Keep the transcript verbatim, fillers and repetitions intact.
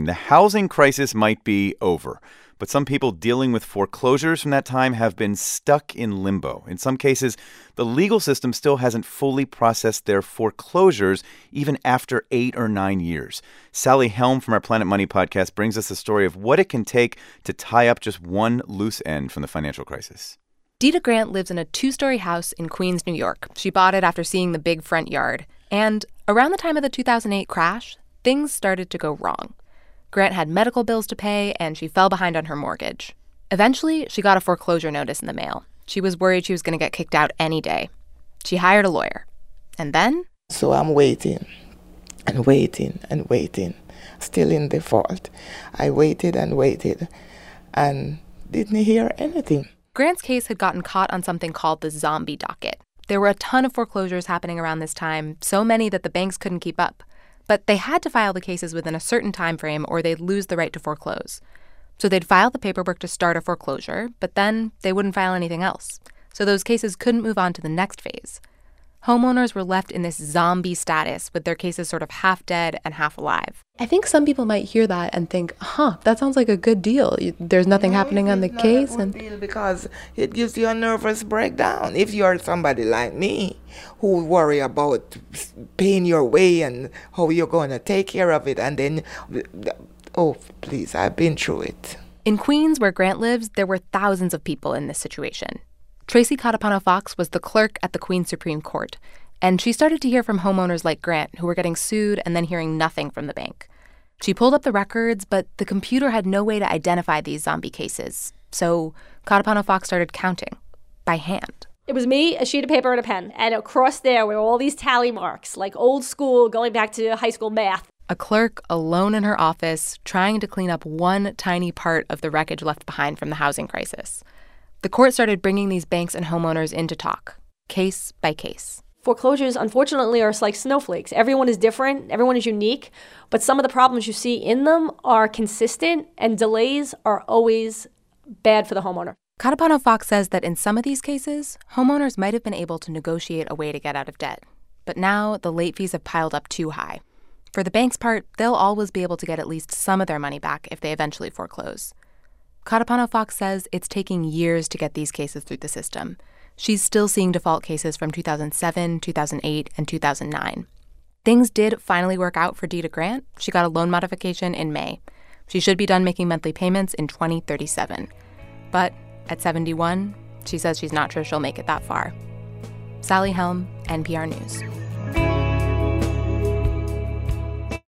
the housing crisis might be over. But some people dealing with foreclosures from that time have been stuck in limbo. In some cases, the legal system still hasn't fully processed their foreclosures even after eight or nine years. Sally Helm from our Planet Money podcast brings us a story of what it can take to tie up just one loose end from the financial crisis. Deeda Grant lives in a two-story house in Queens, New York. She bought it after seeing the big front yard. And around the time of the two thousand eight crash, things started to go wrong. Grant had medical bills to pay, and she fell behind on her mortgage. Eventually, she got a foreclosure notice in the mail. She was worried she was going to get kicked out any day. She hired a lawyer. And then? So I'm waiting and waiting and waiting, still in default. I waited and waited and didn't hear anything. Grant's case had gotten caught on something called the zombie docket. There were a ton of foreclosures happening around this time, so many that the banks couldn't keep up. But they had to file the cases within a certain time frame or they'd lose the right to foreclose. So they'd file the paperwork to start a foreclosure, but then they wouldn't file anything else. So those cases couldn't move on to the next phase. Homeowners were left in this zombie status with their cases sort of half dead and half alive. I think some people might hear that and think, huh, that sounds like a good deal. There's nothing no, happening on the not case. A good and deal because it gives you a nervous breakdown. If you're somebody like me who worry about paying your way and how you're going to take care of it, and then, oh, please, I've been through it. In Queens, where Grant lives, there were thousands of people in this situation. Tracy Catapano-Fox was the clerk at the Queens Supreme Court, and she started to hear from homeowners like Grant who were getting sued and then hearing nothing from the bank. She pulled up the records, but the computer had no way to identify these zombie cases. So Catapano-Fox started counting by hand. It was me, a sheet of paper, and a pen. And across there were all these tally marks, like old school, going back to high school math. A clerk alone in her office trying to clean up one tiny part of the wreckage left behind from the housing crisis. The court started bringing these banks and homeowners in to talk, case by case. Foreclosures, unfortunately, are like snowflakes. Everyone is different. Everyone is unique. But some of the problems you see in them are consistent, and delays are always bad for the homeowner. Catapano-Fox says that in some of these cases, homeowners might have been able to negotiate a way to get out of debt. But now the late fees have piled up too high. For the bank's part, they'll always be able to get at least some of their money back if they eventually foreclose. Catapano-Fox says it's taking years to get these cases through the system. She's still seeing default cases from two thousand seven, two thousand eight, and two thousand nine. Things did finally work out for Deeda Grant. She got a loan modification in May. She should be done making monthly payments in twenty thirty-seven. But at seventy-one, she says she's not sure she'll make it that far. Sally Helm, N P R News.